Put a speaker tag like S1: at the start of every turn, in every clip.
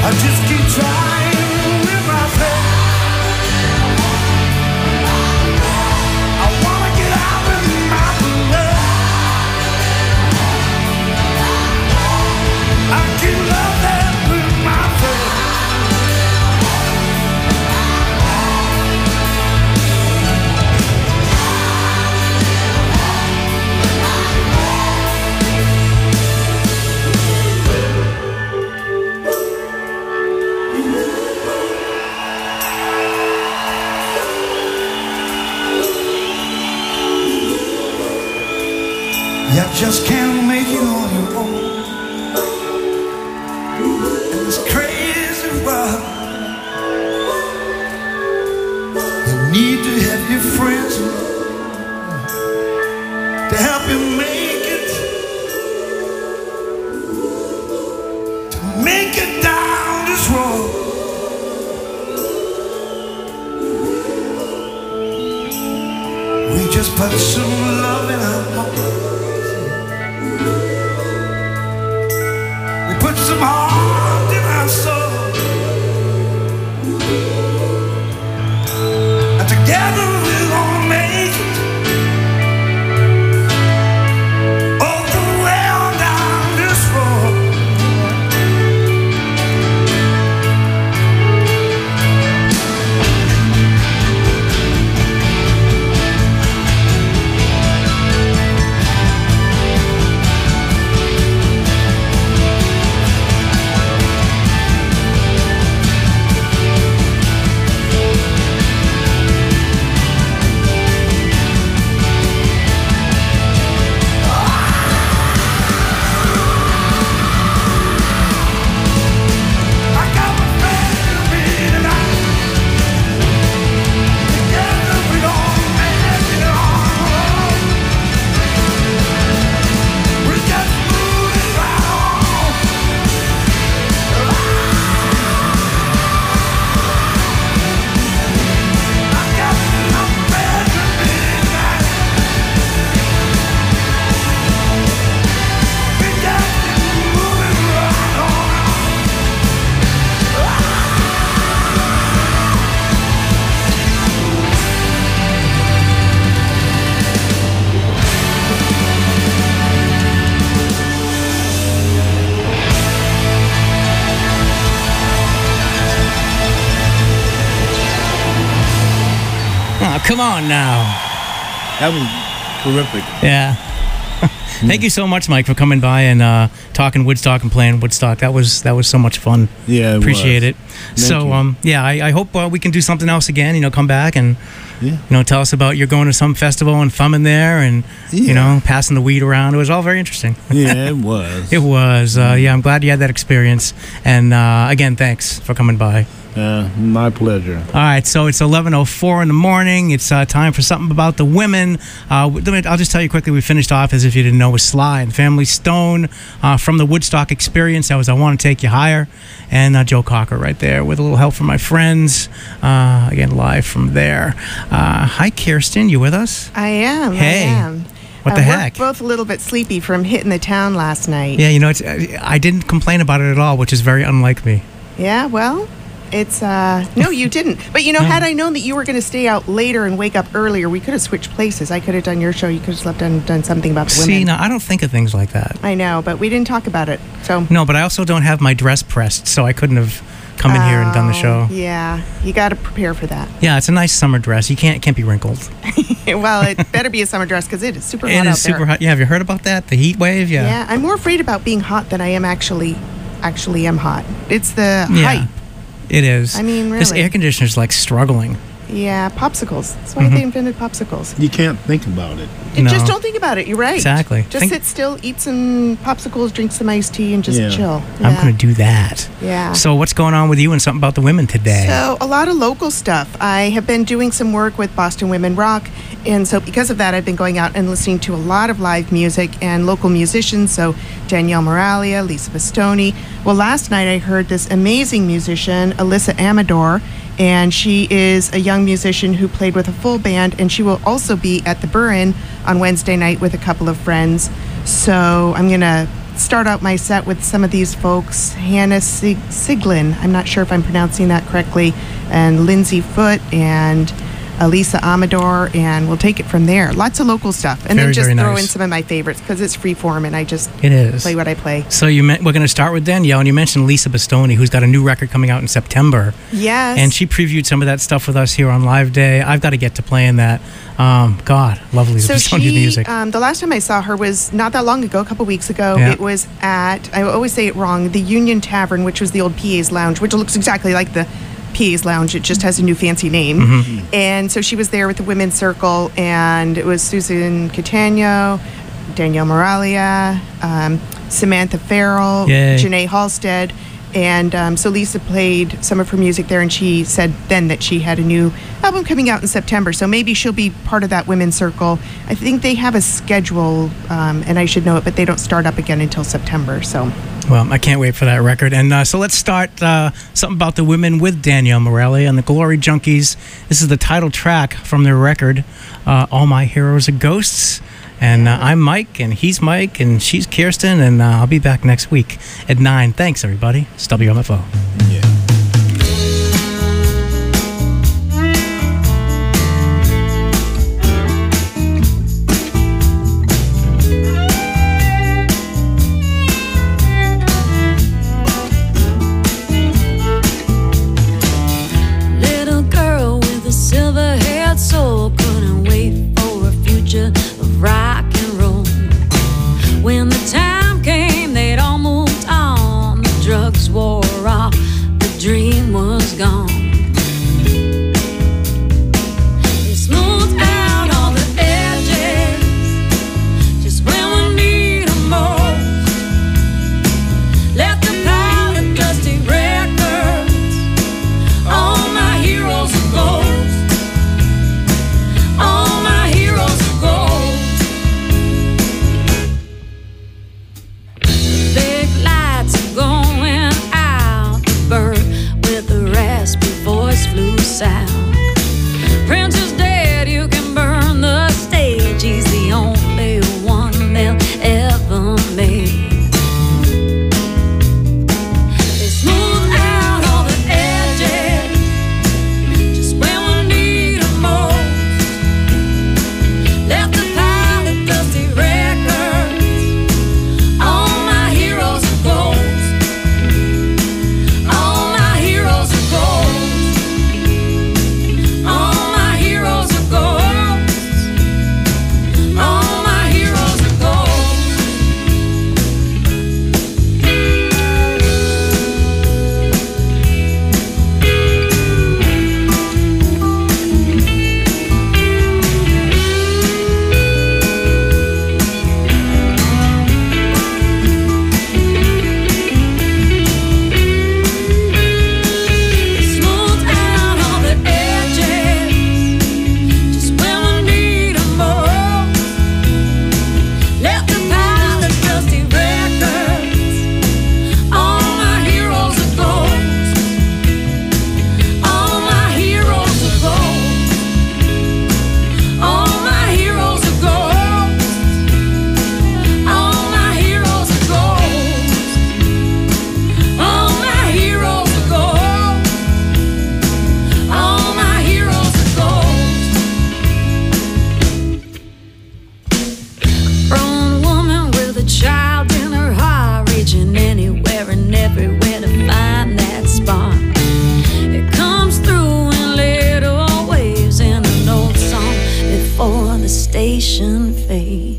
S1: I just keep trying with my faith. I wanna get out with my blood. I can love that with my faith. You just can't make it on your own. And this crazy world, you need to have your friends to help you make it, to make it down this road. We just put some love in our heart. Put some heart in our soul, and together we're gonna make it all the way on down this road.
S2: Come on now.
S3: That was terrific.
S2: Yeah. Thank you so much, Mike, for coming by and talking Woodstock and playing Woodstock. That was so much fun.
S3: Yeah,
S2: appreciate it.
S3: Thank you.
S2: Yeah, I hope we can do something else again. Come back and tell us about you're going to some festival and thumbing there and passing the weed around. It was all very interesting.
S3: Yeah, it was.
S2: It was. Yeah, I'm glad you had that experience. And again, thanks for coming by.
S3: My pleasure.
S2: All right, so it's 11:04 in the morning. It's time for something about the women. I'll just tell you quickly, we finished off, as if you didn't know, with Sly and Family Stone from the Woodstock Experience. That was I Want to Take You Higher. And Joe Cocker right there with a little help from my friends. Again, live from there. Hi, Kirsten, you with us?
S4: I am.
S2: Hey.
S4: I am.
S2: What the heck?
S4: We're both a little bit sleepy from hitting the town last night.
S2: Yeah, I didn't complain about it at all, which is very unlike me.
S4: Yeah, well... It's, no, you didn't. But, had I known that you were going to stay out later and wake up earlier, we could have switched places. I could have done your show. You could have slept and done something about the women.
S2: See, now, I don't think of things like that.
S4: I know, but we didn't talk about it, so.
S2: No, but I also don't have my dress pressed, so I couldn't have come in here and done the show.
S4: Yeah, you got to prepare for that.
S2: Yeah, it's a nice summer dress. You can't be wrinkled.
S4: Well, it better be a summer dress because it is super hot out there.
S2: It is super hot. Yeah, have you heard about that? The heat wave? Yeah.
S4: Yeah, I'm more afraid about being hot than I am actually am hot. It's the hype.
S2: It is.
S4: I mean, really.
S2: This air conditioner's like struggling.
S4: Yeah, popsicles. That's why they invented popsicles.
S3: You can't think about it.
S4: Just don't think about it. You're right.
S2: Exactly.
S4: Just sit still, eat some popsicles, drink some iced tea, and just chill. Yeah.
S2: I'm going to do that.
S4: Yeah.
S2: So what's going on with you and something about the women today?
S4: So a lot of local stuff. I have been doing some work with Boston Women Rock, and so because of that, I've been going out and listening to a lot of live music and local musicians. So Danielle Moralia, Lisa Bastoni. Well, last night I heard this amazing musician, Alyssa Amador, and she is a young musician who played with a full band, and she will also be at the Burren on Wednesday night with a couple of friends. So I'm going to start out my set with some of these folks. Hannah Siglin, I'm not sure if I'm pronouncing that correctly, and Lindsay Foote and Elisa Amador, and we'll take it from there. Lots of local stuff. And
S2: Very,
S4: then just
S2: very
S4: throw
S2: nice.
S4: in some of my favorites because it's free form and I just
S2: It is.
S4: play what I play.
S2: So we're going to start with Danielle, and you mentioned Lisa Bastoni, who's got a new record coming out in September.
S4: Yes.
S2: And she previewed some of that stuff with us here on Live Day. I've got to get to playing that. God, love Lisa Bastoni's music.
S4: The last time I saw her was not that long ago, a couple weeks ago.
S2: Yeah.
S4: It was at, I always say it wrong, the Union Tavern, which was the old PA's Lounge, which looks exactly like the PA's Lounge. It just has a new fancy name.
S2: Mm-hmm.
S4: And so she was there with the Women's Circle, and it was Susan Catano, Danielle Moralia, Samantha Farrell,
S2: Yay.
S4: Janae Halstead. And so Lisa played some of her music there, and she said then that she had a new album coming out in September. So maybe she'll be part of that Women's Circle. I think they have a schedule, and I should know it, but they don't start up again until September. So
S2: Well, I can't wait for that record. And so let's start something about the women with Danielle Moralia and the Glory Junkies. This is the title track from their record, All My Heroes Are Ghosts. And I'm Mike, and he's Mike, and she's Kirsten, and I'll be back next week at 9. Thanks, everybody. It's WMFO.
S3: Yeah.
S5: Little girl with a silver-haired soul couldn't wait for a future of rock and roll. When the time came, they'd all moved on. The drugs wore off, the dream was gone. They smoothed out all the edges, just when we need 'em most. Left the pile of dusty records. All my heroes are ghosts. All my heroes are ghosts. The big lights are going out. The bird with the raspy voice flew south. Prince is dead, you can burn the stage. He's the only one they'll ever make. They smooth out all the edges, just when we need 'em most. Left the pile of dusty records. All my heroes are ghosts. All my heroes are ghosts. All my heroes are ghosts. All my heroes are ghosts. Smooth out all the edges, just when we need 'em most. Left the pile of dusty records. All my heroes are ghosts. All my heroes are ghosts. All my heroes are ghosts. All my heroes are ghosts. All my heroes are ghosts. All my heroes are ghosts. Grown woman with a child in her heart, reaching anywhere and everywhere to find that spark. It comes through in little waves in an old song before the station fades.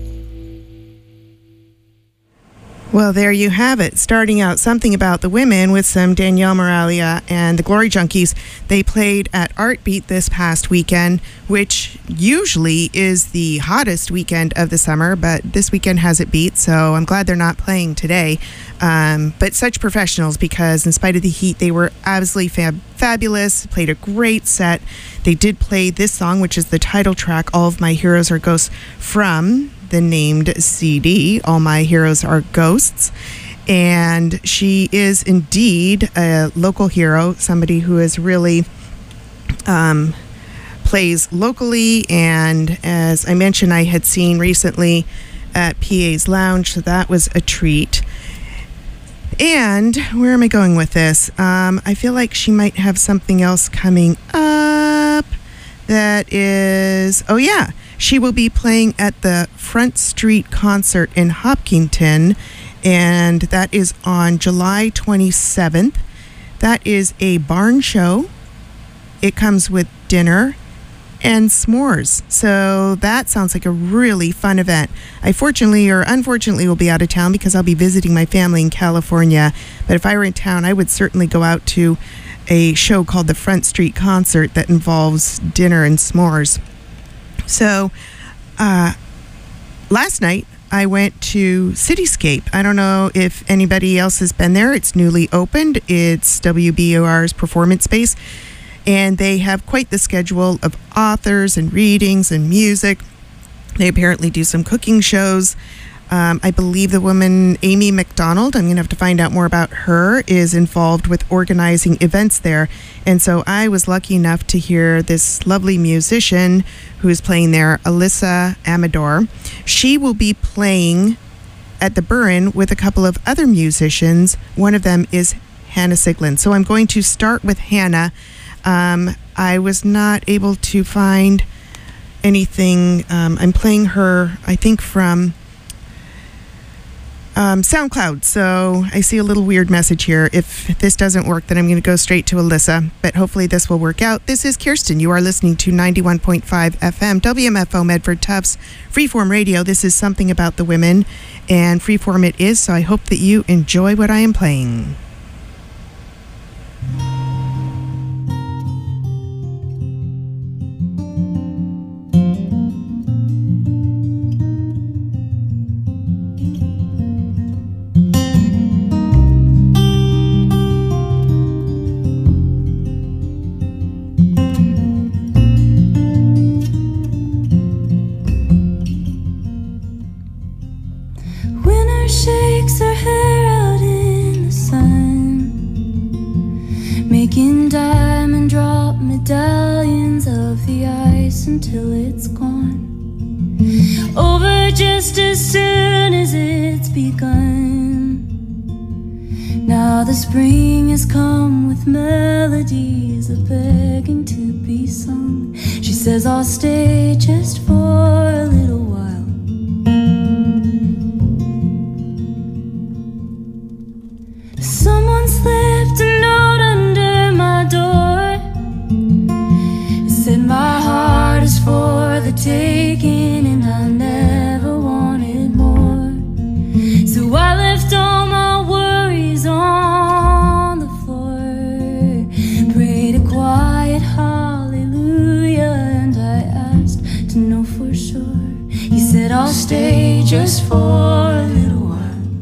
S4: Well, there you have it. Starting out something about the women with some Danielle Moralia and the Glory Junkies. They played at Art Beat this past weekend, which usually is the hottest weekend of the summer, but this weekend has it beat, so I'm glad they're not playing today. But such professionals, because in spite of the heat, they were absolutely fabulous, played a great set. They did play this song, which is the title track, All of My Heroes Are Ghosts, from the named CD, All My Heroes Are Ghosts. And she is indeed a local hero, somebody who is really plays locally. And as I mentioned, I had seen recently at PA's Lounge, so that was a treat. And where am I going with this? I feel like she might have something else coming up that is, oh yeah, she will be playing at the Front Street Concert in Hopkinton, and that is on July 27th. That is a barn show. It comes with dinner and s'mores. So that sounds like a really fun event. I fortunately or unfortunately will be out of town because I'll be visiting my family in California. But if I were in town, I would certainly go out to a show called the Front Street Concert that involves dinner and s'mores. So last night I went to Cityscape. I don't know if anybody else has been there. It's newly opened. It's WBUR's performance space. And they have quite the schedule of authors and readings and music. They apparently do some cooking shows. I believe the woman, Amy McDonald, I'm going to have to find out more about her, is involved with organizing events there. And so I was lucky enough to hear this lovely musician who is playing there, Alyssa Amador. She will be playing at the Burren with a couple of other musicians. One of them is Hannah Siglin. So I'm going to start with Hannah. I was not able to find anything. I'm playing her, I think, from SoundCloud. So I see a little weird message here. If this doesn't work, then I'm going to go straight to Alyssa. But hopefully this will work out. This is Kirsten. You are listening to 91.5 FM, WMFO Medford Tufts, Freeform Radio. This is Something About the Women, and Freeform it is. So I hope that you enjoy what I am playing.
S5: Shakes her hair out in the sun, making diamond drop medallions of the ice until it's gone. Over just as soon as it's begun. Now the spring has come with melodies a begging to be sung. She says I'll stay just for a little while. Someone slipped a note under my door. It said my heart is for the taking and I never wanted more. So I left all my worries on the floor, prayed a quiet hallelujah, and I asked to know for sure. He said I'll stay just for a little while.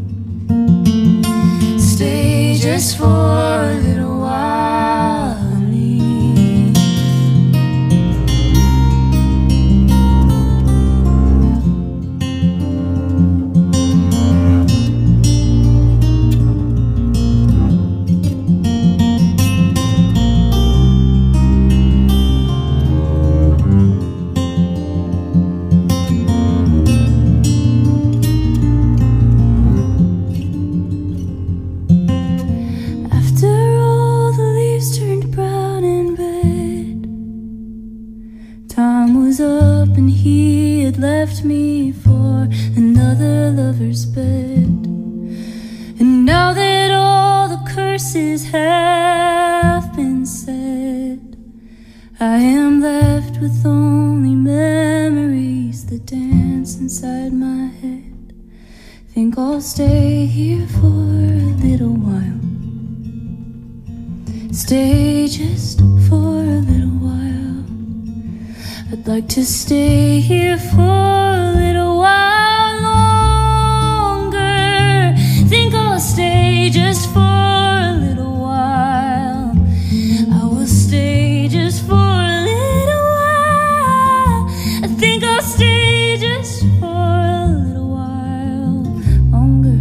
S5: Stay just for a little while, honey. Up and he had left me for another lover's bed. And now that all the curses have been said, I am left with only memories that dance inside my head. Think I'll stay here for a little while. Stay just for a little while. I'd like to stay here for a little while longer. Think I'll stay just for a little while. I will stay just for a little while. I think I'll stay just for a little while longer.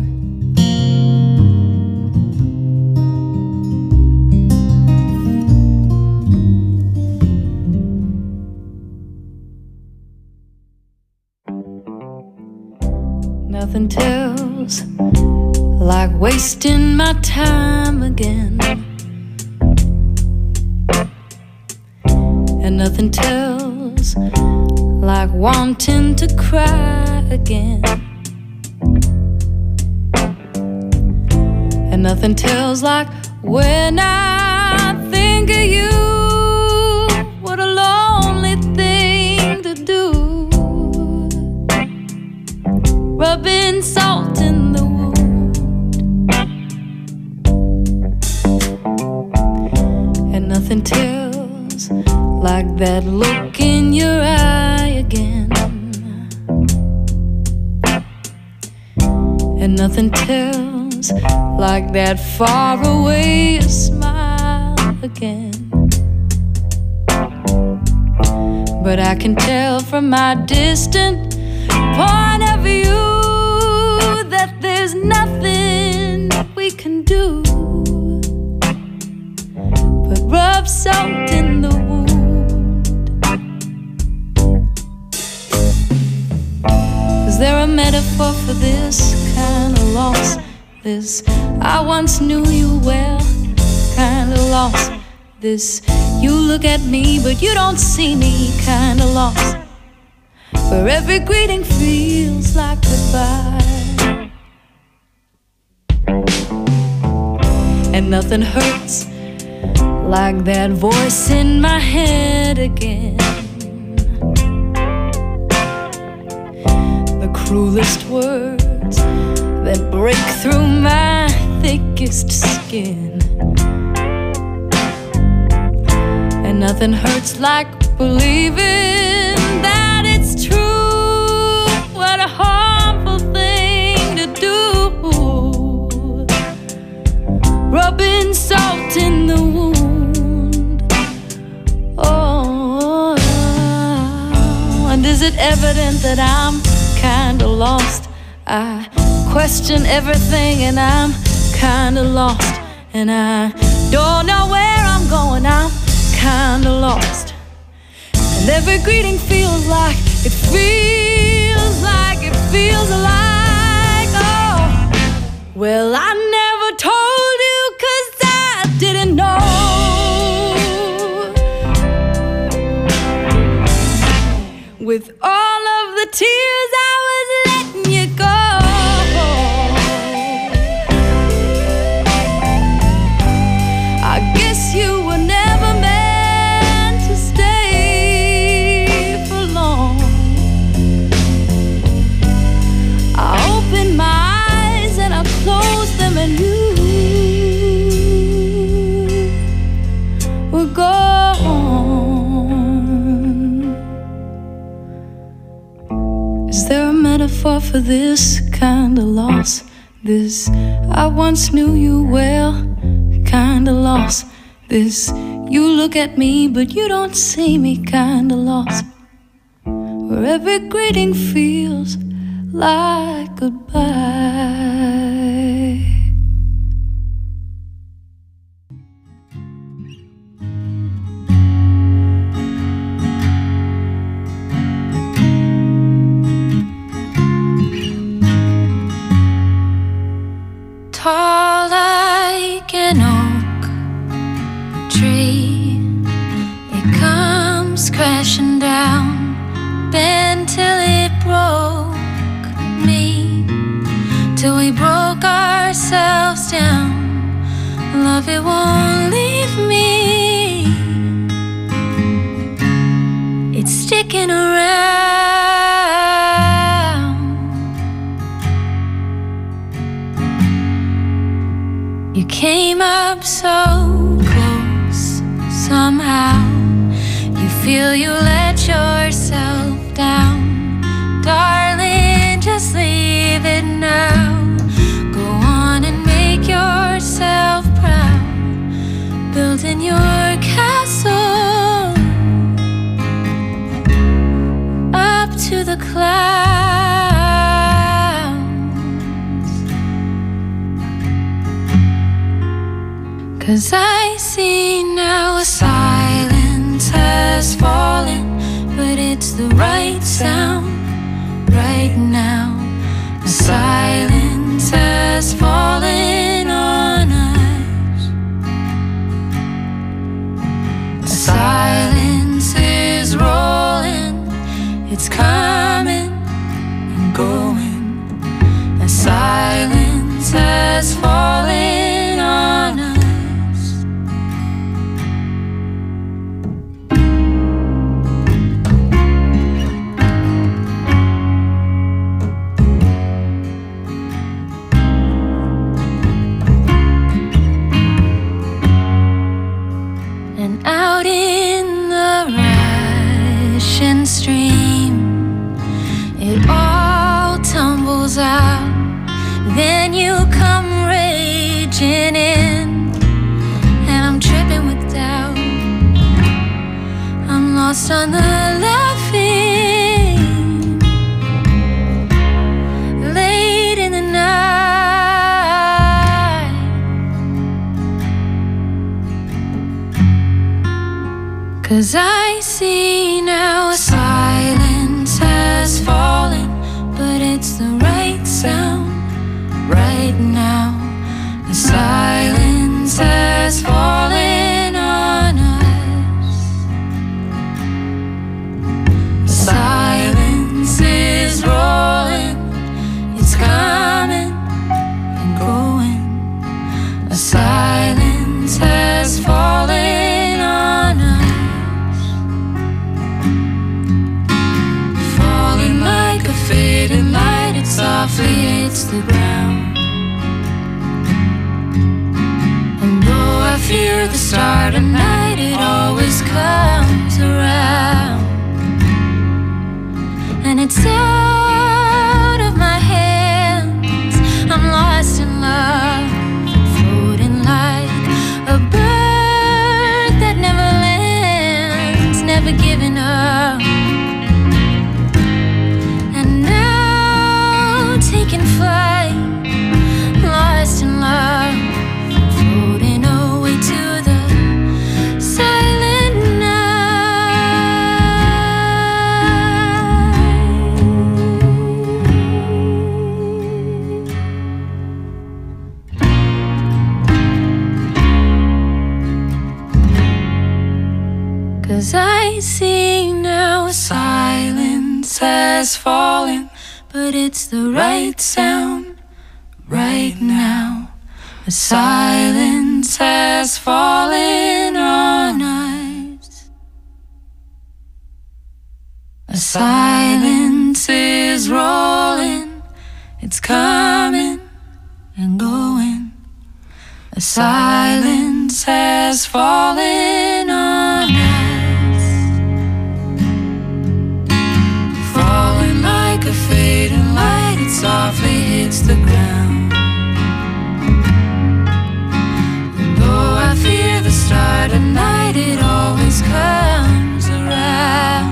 S5: wasting my time again. And nothing tells like wanting to cry again. And nothing tells like when I think of you. What a lonely thing to do, rubbing salt in the wound. And nothing tells like that look in your eye again. And nothing tells like that far away smile again. But I can tell from my distant point of view that there's nothing we can do but rub salt in the wound. Is there a metaphor for this kind of loss? This I once knew you well kind of loss. This you look at me but you don't see me kind of loss, where every greeting feels like goodbye. And nothing hurts like that voice in my head again. The cruelest words that break through my thickest skin. And nothing hurts like believing that it's true. What a harmful thing to do, rubbing salt in the wound. Oh, and is it evident that I'm kinda lost? I question everything and I'm kinda lost. And I don't know where I'm going, I'm kinda lost. And every greeting feels like, it feels like, it feels like, oh, well, I never told you 'cause I didn't know. With all of the tears I was letting you go. I guess you were never meant to stay for long. I opened my eyes and I closed them and you were gone. Is there a metaphor for this kind of loss? This I once knew you well kind of loss. This you look at me but you don't see me kind of lost, where every greeting feels like goodbye. Tall like an oak tree, it comes crashing down, bent till it broke me, till we broke ourselves down. Love, it won't leave me, it's sticking around. You came up so close, somehow you feel you let yourself down. Darling, just leave it now. Go on and make yourself proud, building your castle up to the clouds. 'Cause I see now a silence has fallen, but it's the right sound right now. A silence has fallen. it's coming and going. A silence has fallen on us. And out in the rushing stream, it all tumbles out. Then you come raging in, and I'm tripping with doubt. I'm lost on the laughing late in the night. 'Cause I see now a silence has fallen, but it's the right sound. Right now, the silence has fallen on us. The silence is rolling, it's coming and going. A silence has fallen on us, falling like a faded light. It softly hits the ground. Fear the start of night, it always comes around. And it's out of my hands, I'm lost in love, floating like a bird that never lands, never giving up. And now taking flight, lost in love, floating away to the silent night. 'Cause I see now a silence has fallen, but it's the right sound right now. A silence has fallen on us. A silence is rolling, it's coming and going. A silence has fallen on us, falling like a fading light. It softly hits the ground. I fear the start of night, it always comes around.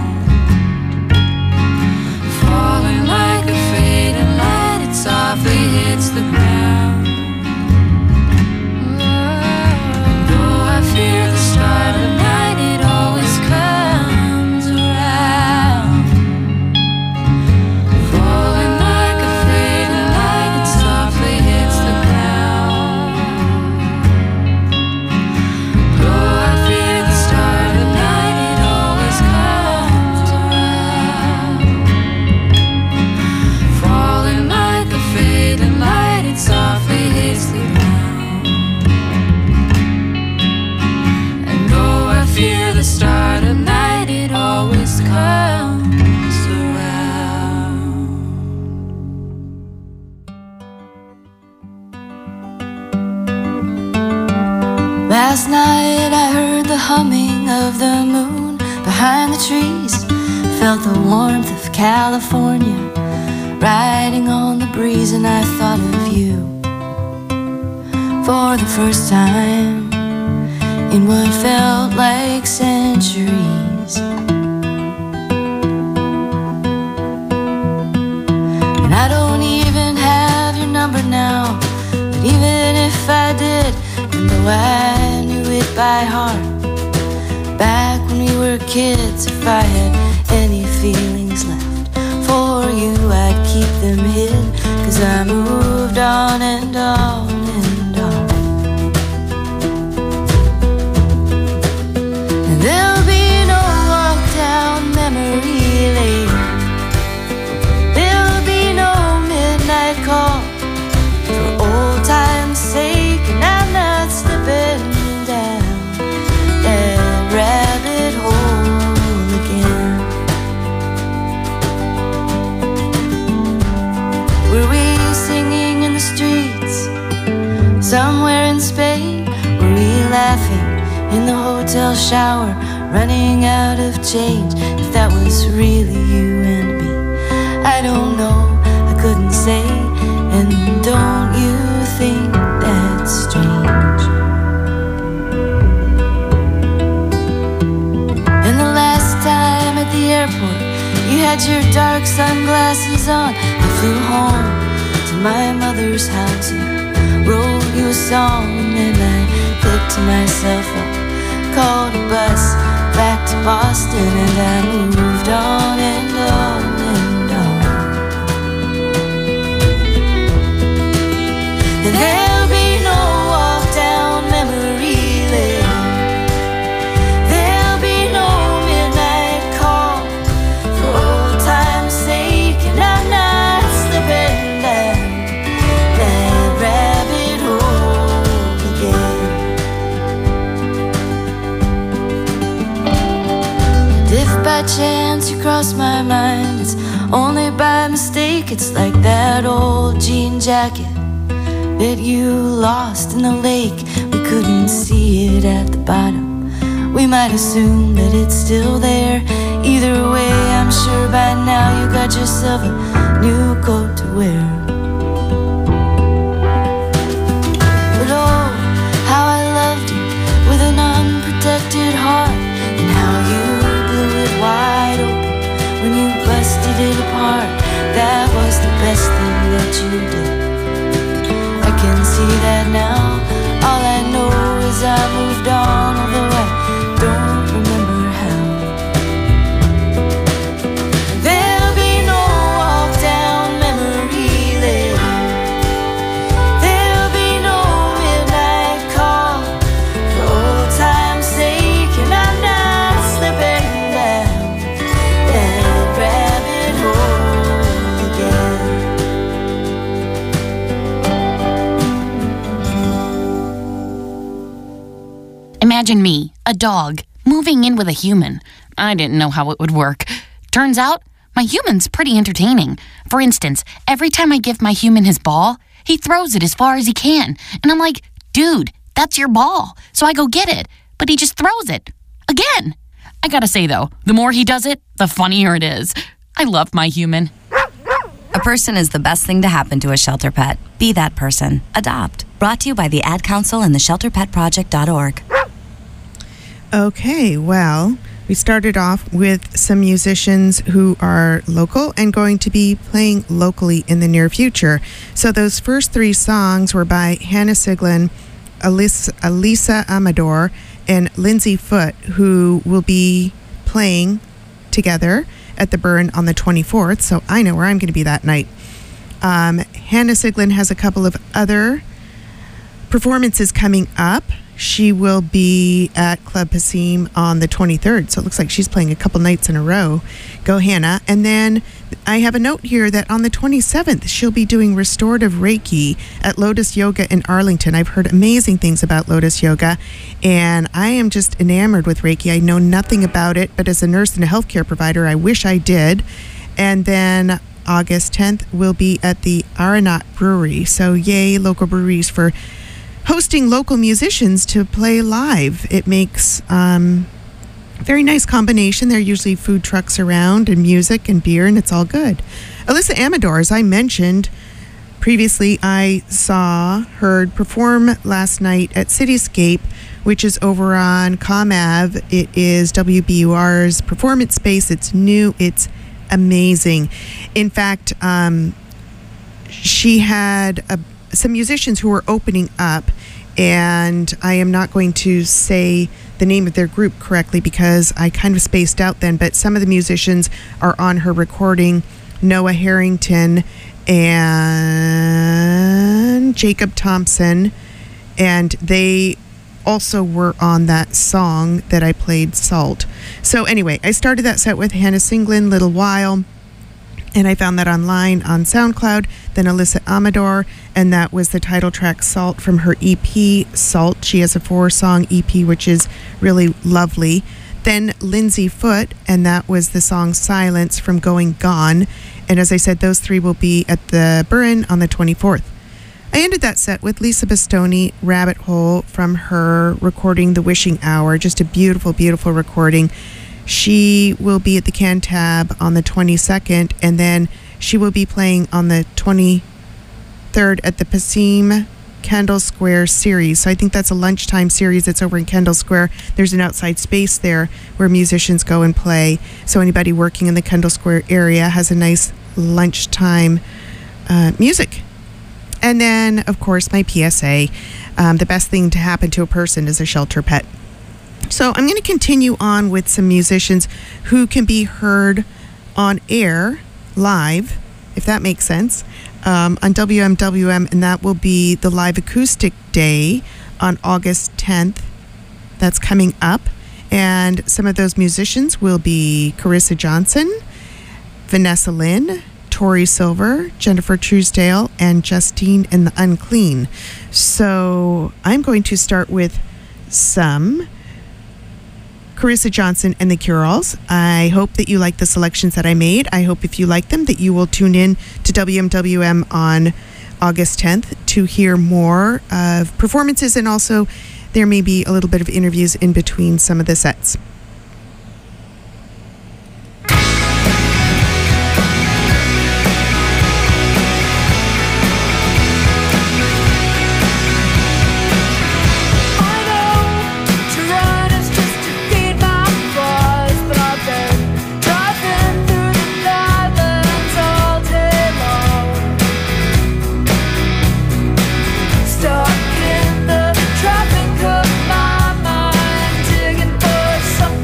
S5: Falling like a fading light, it softly hits the ground. Though I fear the start of night, it always comes around. Falling like a fading light, it softly hits the ground. Though I fear the start of night, it always comes around. Falling like a fading light, it softly hits the ground. And though I fear the start of night, it always comes around.
S6: Last night I heard the humming of the moon behind the trees. Felt the warmth of California riding on the breeze, and I thought of you for the first time in what felt like centuries. And I don't even have your number now, but even if I did, and though I knew it by heart back when we were kids, if I had any feelings left for you, I'd keep them hid. 'Cause I moved on and on and on. And there'll be no walk down memory lane hotel shower, running out of change. If that was really you and me, I don't know, I couldn't say. And don't you think that's strange? And the last time at the airport, you had your dark sunglasses on. I flew home to my mother's house and wrote you a song. And then I picked myself up, called a bus back to Boston, and I moved on and on and on. And there'll be no walk down memory lane. There'll be no midnight call for old time's sake. And I'm not slipping down that rabbit hole again. And if by chance you cross my mind, it's only by mistake. It's like that old jean jacket that you lost in the lake. We couldn't see it at the bottom. We might assume that it's still there. Either way, I'm sure by now you got yourself a new coat to wear. But oh, how I loved you with an unprotected heart, and how you blew it wide open when you busted it apart. That was the best thing that you did. I can see that now. All I know is I moved on, although I don't remember how. There'll be no walk down memory lane. There'll be no midnight call for old time's sake. And I'm not slipping down that rabbit hole again.
S7: Imagine me, a dog, moving in with a human. I didn't know how it would work. Turns out, my human's pretty entertaining. For instance, every time I give my human his ball, he throws it as far as he can. And I'm like, dude, that's your ball. So I go get it. But he just throws it. Again. I gotta say though, the more he does it, the funnier it is. I love my human.
S8: A person is the best thing to happen to a shelter pet. Be that person. Adopt. Brought to you by the Ad Council and the ShelterPetProject.org.
S4: Okay, well, we started off with some musicians who are local and going to be playing locally in the near future. So those first three songs were by Hannah Siglin, Elisa Amador, and Lindsay Foote, who will be playing together at the Burn on the 24th, so I know where I'm going to be that night. Hannah Siglin has a couple of other performances coming up. She will be at Club Passim on the 23rd, so it looks like she's playing a couple nights in a row. Go Hannah. And then I have a note here that on the 27th, she'll be doing restorative Reiki at Lotus Yoga in Arlington. I've heard amazing things about Lotus Yoga, and I am just enamored with Reiki. I know nothing about it, but as a nurse and a healthcare provider, I wish I did. And then August 10th, we'll be at the Aeronaut Brewery. So yay, local breweries for hosting local musicians to play live. It makes very nice combination. There are usually food trucks around and music and beer, and it's all good. Alyssa Amador, as I mentioned previously, I heard perform last night at Cityscape, which is over on Com Ave. It is WBUR's performance space. It's new. It's amazing. In fact, she had some musicians who were opening up, and I am not going to say the name of their group correctly because I kind of spaced out then, but some of the musicians are on her recording: Noah Harrington and Jacob Thompson, and they also were on that song that I played, Salt. So anyway, I started that set with Hannah Siglin, Little While, and I found that online on SoundCloud. Then Alyssa Amador, and that was the title track, Salt, from her EP, Salt. She has a 4-song EP, which is really lovely. Then Lindsay Foote, and that was the song Silence from Going Gone. And as I said, those three will be at the Burren on the 24th. I ended that set with Lisa Bastoni, Rabbit Hole, from her recording The Wishing Hour. Just a beautiful, beautiful recording. She will be at the Cantab on the 22nd, and then she will be playing on the 23rd at the Passim Kendall Square series. So I think that's a lunchtime series that's over in Kendall Square. There's an outside space there where musicians go and play. So anybody working in the Kendall Square area has a nice lunchtime music. And then, of course, my PSA, the best thing to happen to a person is a shelter pet. So I'm going to continue on with some musicians who can be heard on air live, if that makes sense, on WMWM, and that will be the Live Acoustic Day on August 10th. That's coming up. And some of those musicians will be Carissa Johnson, Vanessa Lynn, Tori Silver, Jennifer Truesdale, and Justine and the Unclean. So I'm going to start with some Carissa Johnson and the Cure-Alls. I hope that you like the selections that I made. I hope if you like them that you will tune in to WMWM on August 10th to hear more of performances, and also there may be a little bit of interviews in between some of the sets.
S5: Stuck in the traffic of my mind, digging for some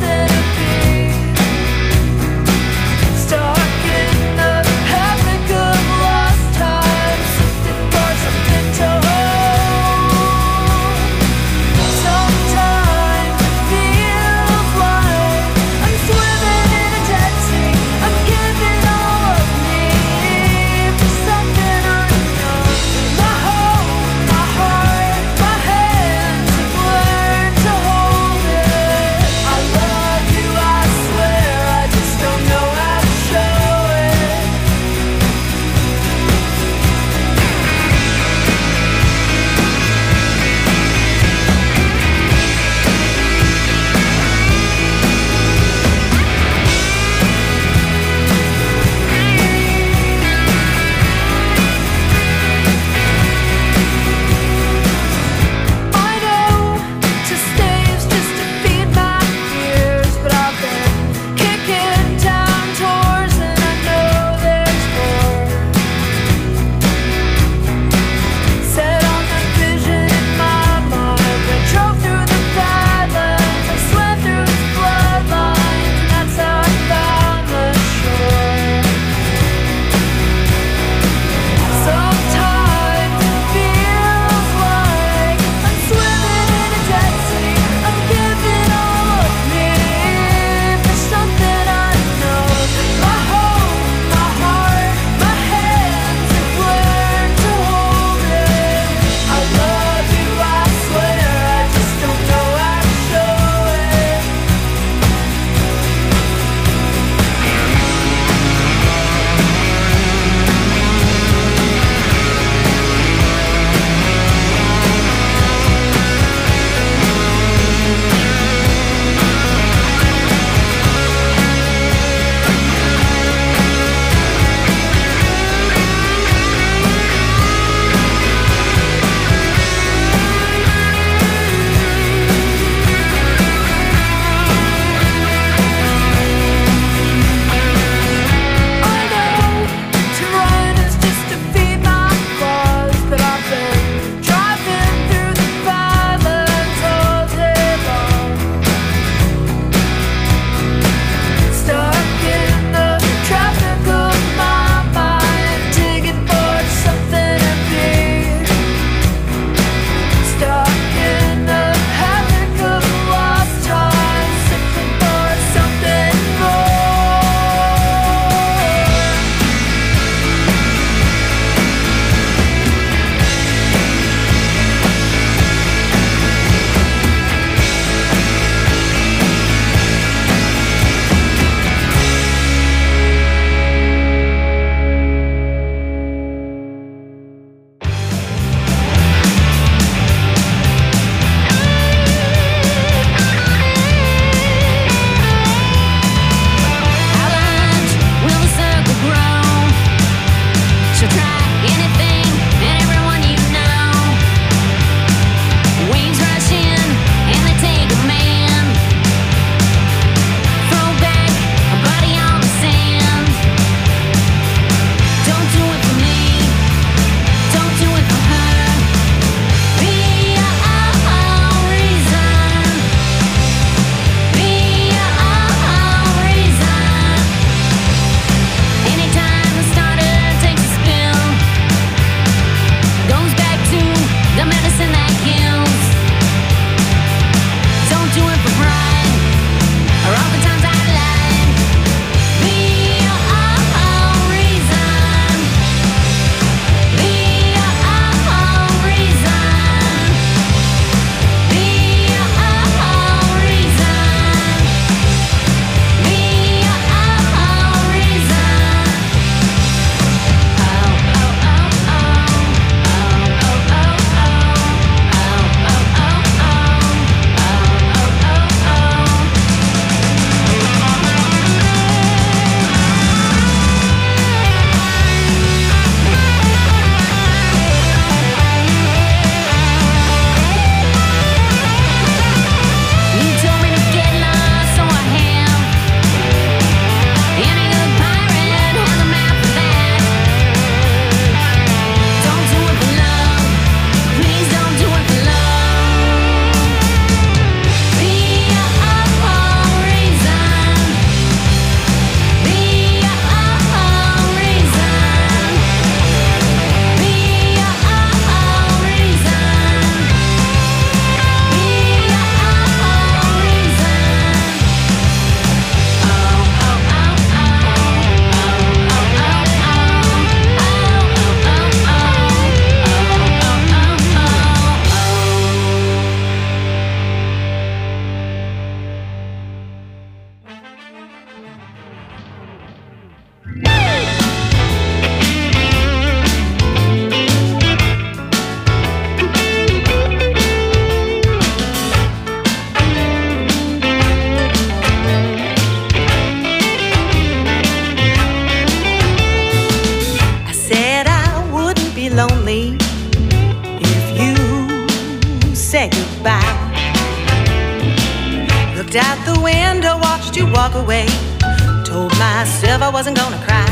S9: Looked out the window, watched you walk away. Told myself I wasn't gonna cry.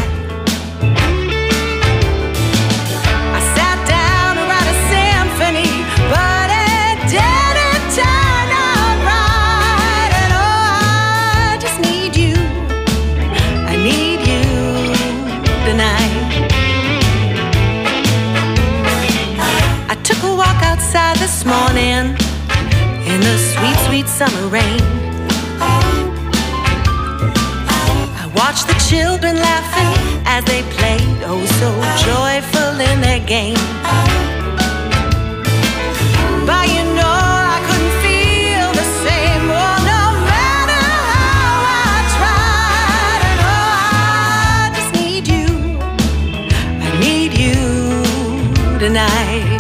S9: I sat down to write a symphony, but it didn't turn out right. And oh, I just need you. I need you tonight. I took a walk outside this morning in the sweet, sweet summer rain. I watched the children laughing as they played, oh so joyful in their game. But you know I couldn't feel the same, oh no matter how I tried. And oh, I just need you. I need you tonight.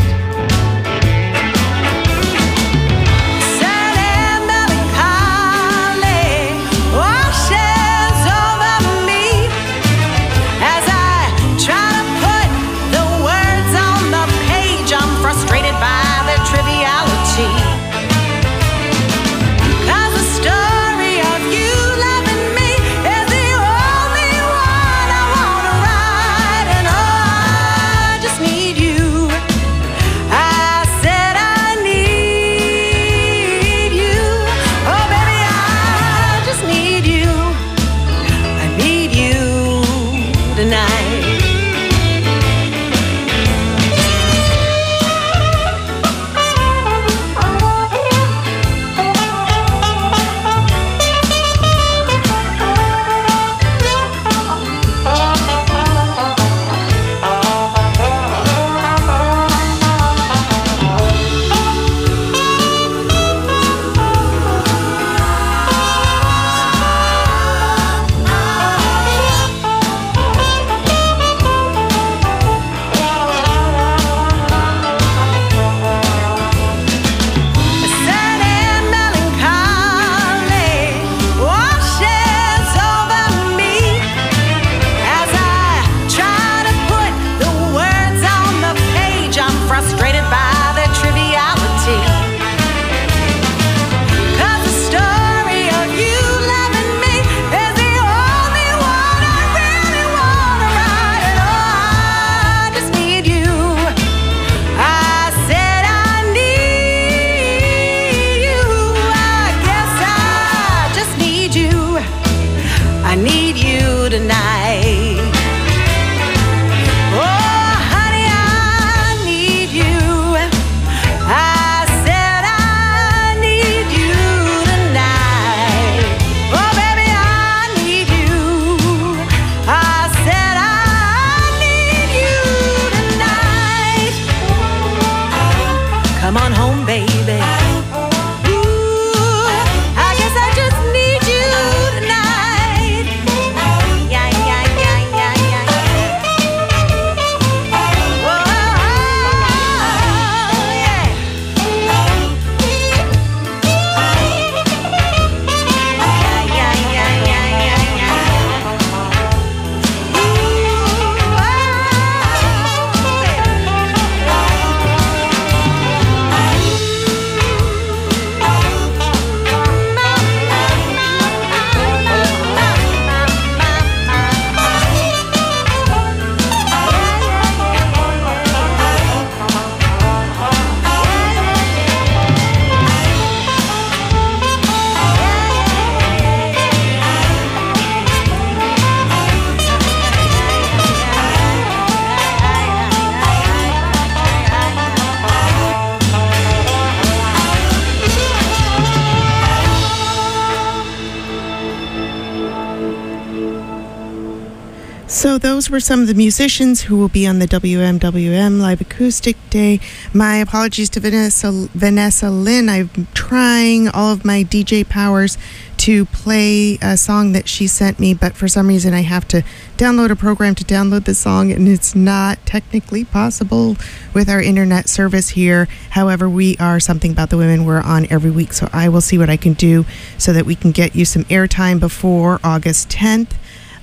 S4: So those were some of the musicians who will be on the WMWM Live Acoustic Day. My apologies to Vanessa Lynn. I'm trying all of my DJ powers to play a song that she sent me, but for some reason I have to download a program to download the song, and it's not technically possible with our internet service here. However, we are Something About the Women. We're on every week, so I will see what I can do so that we can get you some airtime before August 10th.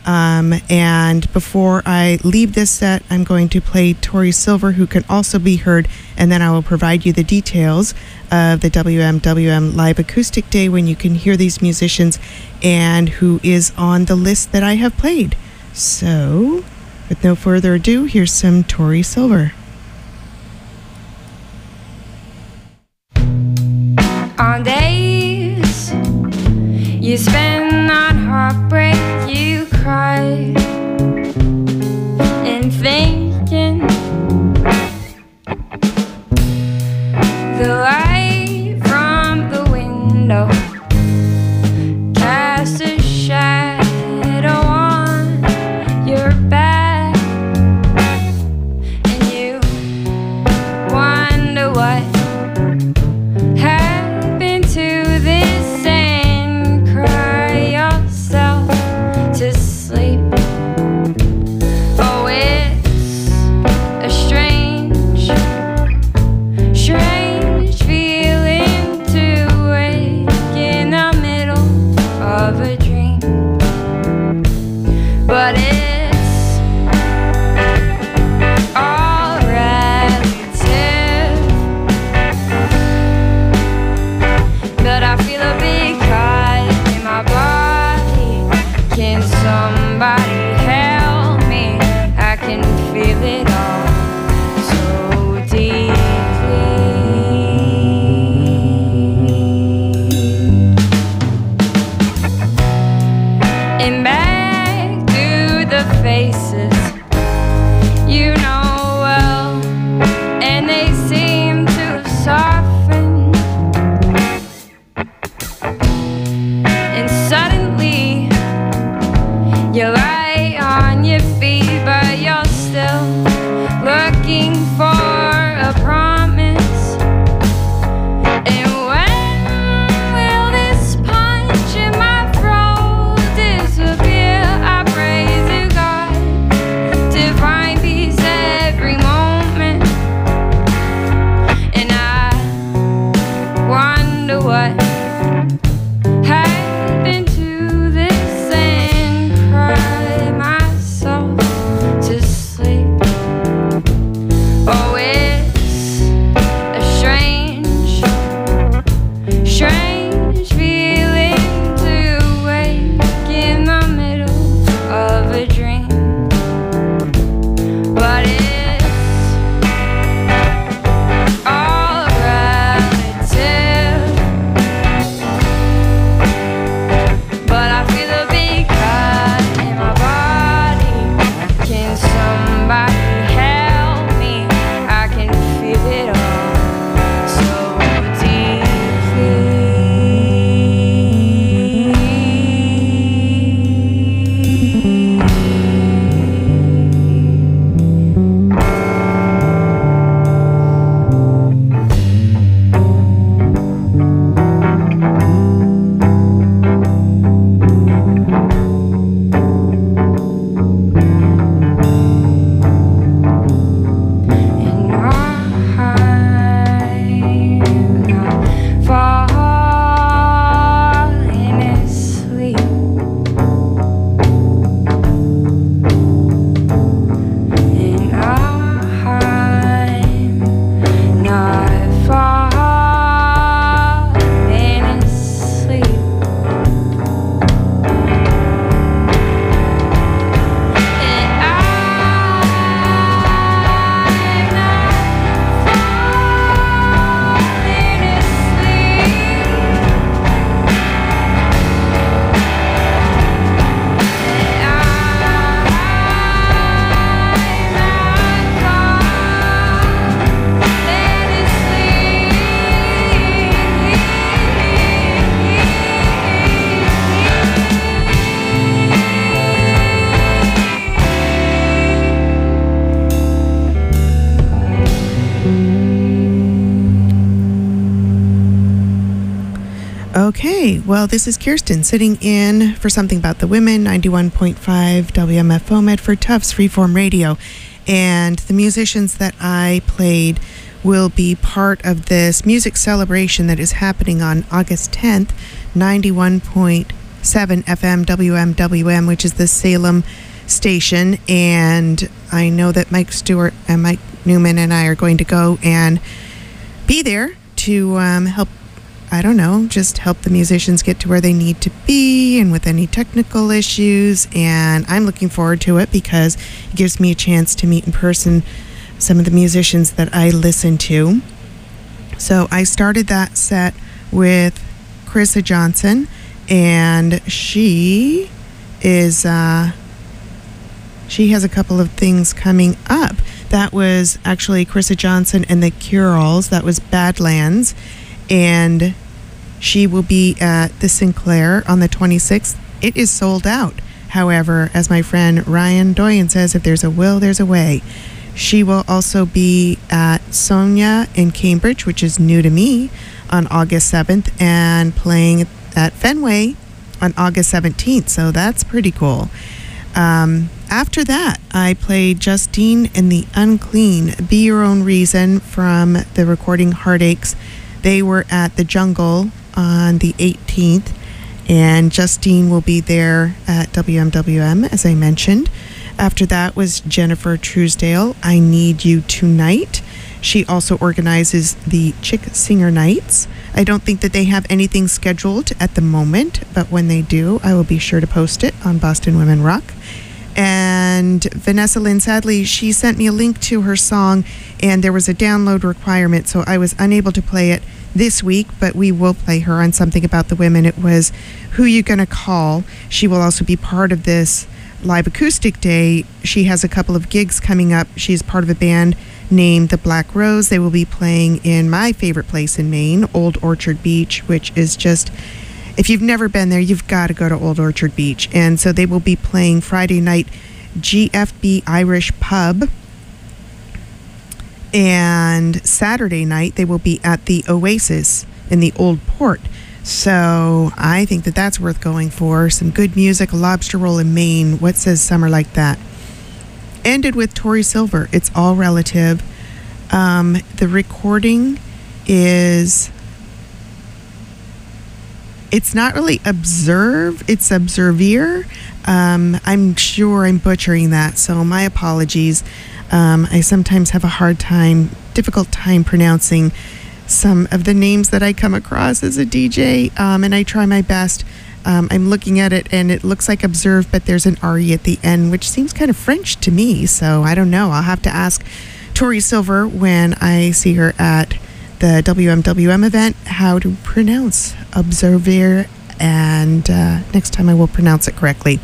S4: And before I leave this set, I'm going to play Tori Silver, who can also be heard, and then I will provide you the details of the WMWM Live Acoustic Day when you can hear these musicians and who is on the list that I have played. So, with no further ado, here's some Tori Silver.
S10: On days you spend on heartbreak, you cry and thinking the light from the window casts a shadow on your back, and you wonder what happened to this and cry yourself to sleep. Oh, it's a strange feeling to wake in the middle of a dream, but it's all relative. But I feel a big cut in my body. Can somebody help me? I can feel it all so deeply. And back through the faces you know well, and they seem to soften. And suddenly you're right on your feet, but you're still looking for a promise. And when will this punch in my throat disappear? I pray to God to find peace every moment, and I wonder what happened to this and cry myself to sleep. Oh, it's a strange feeling to wake in the middle of a dream, but it's all relative. But I feel a big cut in my body. Can somebody help me? I can feel it all so and I'm not falling asleep. And I'm not falling asleep. And I'm
S4: Okay, well, this is Kirsten sitting in for Something About the Women, 91.5 WMFO Medford Tufts Freeform Radio. And the musicians that I played will be part of this music celebration that is happening on August 10th, 91.5 FM WMWM, which is the Salem station. And I know that Mike Stewart and Mike Newman and I are going to go and be there to help, I don't know, just help the musicians get to where they need to be and with any technical issues. And I'm looking forward to it because it gives me a chance to meet in person some of the musicians that I listen to. So I started that set with Carissa Johnson, and she is she has a couple of things coming up. That was actually Carissa Johnson and the Cure-Alls. That was Badlands, and she will be at the Sinclair on the 26th. It is sold out. However, as my friend Ryan Doyen says, if there's a will, there's a way. She will also be at Sonia in Cambridge, which is new to me, on August 7th, and playing at Fenway on August 17th. So that's pretty cool. After that, I played Justine and the Unclean, Be Your Own Reason, from the recording Heartaches. They were at the Jungle on the 18th, and Justine will be there at WMWM, as I mentioned. After that was Jennifer Truesdale, I Need You Tonight. She also organizes the Chick Singer Nights. I don't think that they have anything scheduled at the moment, but when they do, I will be sure to post it on Boston Women Rock. And Vanessa Lynn Sadley, she sent me a link to her song, and there was a download requirement, so I was unable to play it this week, but we will play her on Something About the Women. It was Who You Gonna Call. She will also be part of this live acoustic day. She has a couple of gigs coming up. She's part of a band named The Black Rose. They will be playing in my favorite place in Maine, Old Orchard Beach, which is just, if you've never been there, you've got to go to Old Orchard Beach. And so they will be playing Friday night, GFB Irish Pub. And Saturday night, they will be at the Oasis in the Old Port. So I think that that's worth going for. Some good music, a lobster roll in Maine. What says summer like that? Ended with Tori Silver. It's All Relative. The recording is, it's not really Observe, it's Observier. I'm sure I'm butchering that, so my apologies. I sometimes have a difficult time pronouncing some of the names that I come across as a DJ, and I try my best. I'm looking at it, and it looks like Observe, but there's an R-E at the end, which seems kind of French to me, so I don't know. I'll have to ask Tori Silver when I see her at the WMWM event how to pronounce Observer, and next time I will pronounce it correctly.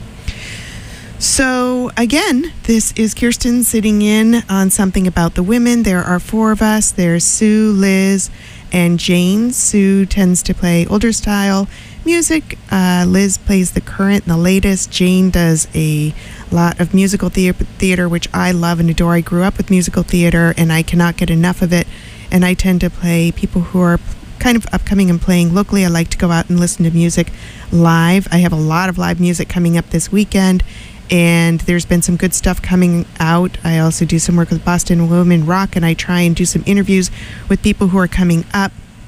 S4: So again, this is Kirsten sitting in on Something About the Women. There are four of us. There's Sue, Liz, and Jane. Sue tends to play older style music. Liz plays the current and the latest. Jane does a lot of musical theater, which I love and adore. I grew up with musical theater, and I cannot get enough of it. And I tend to play people who are kind of upcoming and playing locally. I like to go out and listen to music live. I have a lot of live music coming up this weekend, and there's been some good stuff coming out. I also do some work with Boston Women Rock, and I try and do some interviews with people who are coming up.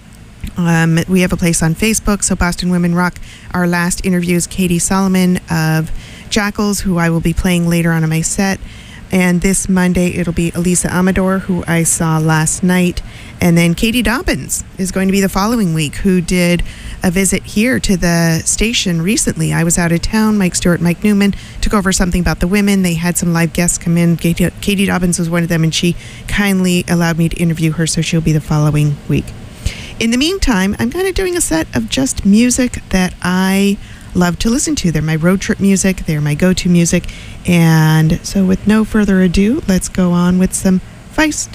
S4: We have a place on Facebook, so Boston Women Rock. Our last interview is Katie Solomon of Jackals, who I will be playing later on in my set. And this Monday, it'll be Elisa Amador, who I saw last night. And then Katie Dobbins is going to be the following week, who did a visit here to the station recently. I was out of town. Mike Stewart and Mike Newman took over Something About the Women. They had some live guests come in. Katie Dobbins was one of them, and she kindly allowed me to interview her, so she'll be the following week. In the meantime, I'm kind of doing a set of just music that I love to listen to. They're my road trip music. They're my go-to music. And so with no further ado, let's go on with some Feist.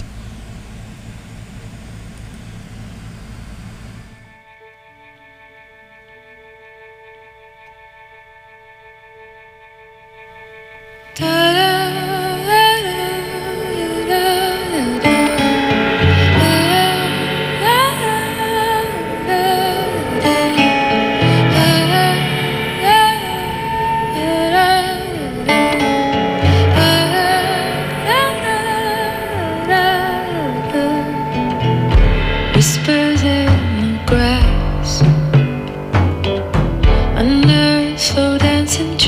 S10: Whispers in the grass under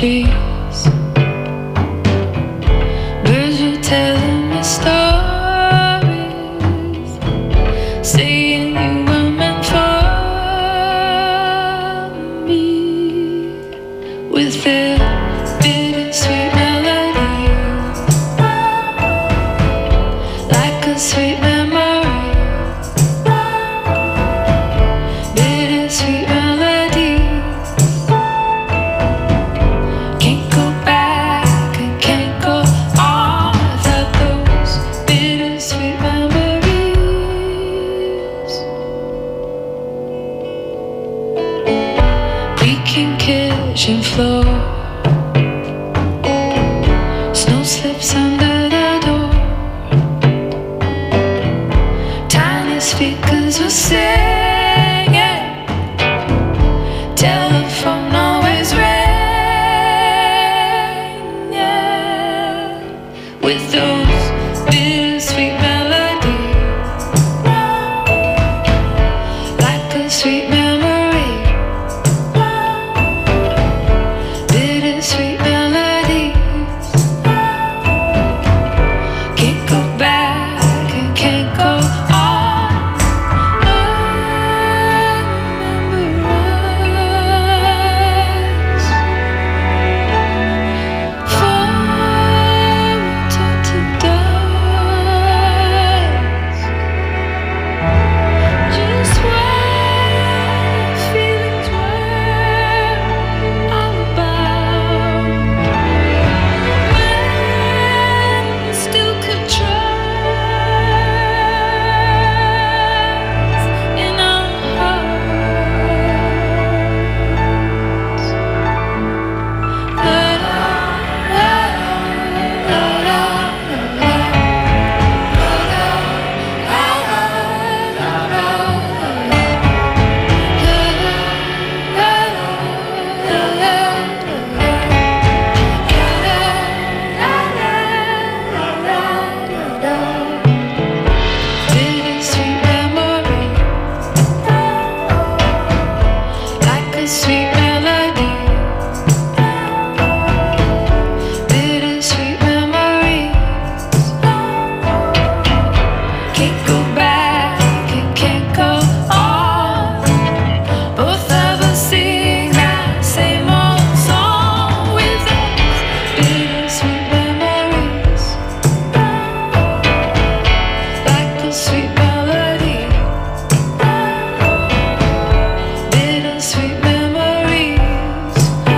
S6: trees. Birds were telling me stories, saying you were meant for me. With their bittersweet melodies, like a sweet memory. Bittersweet melodies, can't go back and can't go on without those bittersweet memories. Leaking kitchen floor, snow slips under the door. Tiny speakers were singing, telephone always ringing, with those bittersweet melodies, like a sweet memory. Bittersweet melodies, can't go back and can't go on. I remember us, before we turned to dust. Just what feelings were all about, when we still could trust in our hearts. La la la la la bittersweet memory, like a sweet melody. Bittersweet memories, can't go back and can't go on. Both of us sing that same old song with those bittersweet memories, like a sweet melody. Bittersweet memories,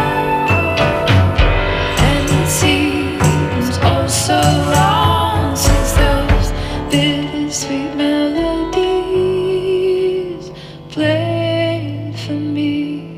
S6: and it seems oh so long since those bittersweet melodies played for me.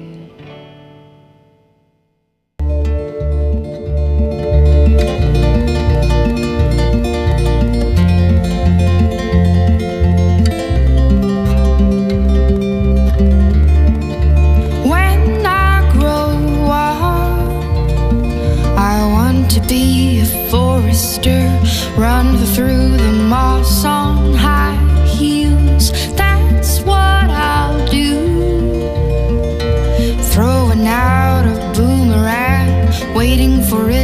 S6: When I grow up, I want to be a forester, run through the moss on high heels. That's what I'll do. Throwing out a boomerang, waiting for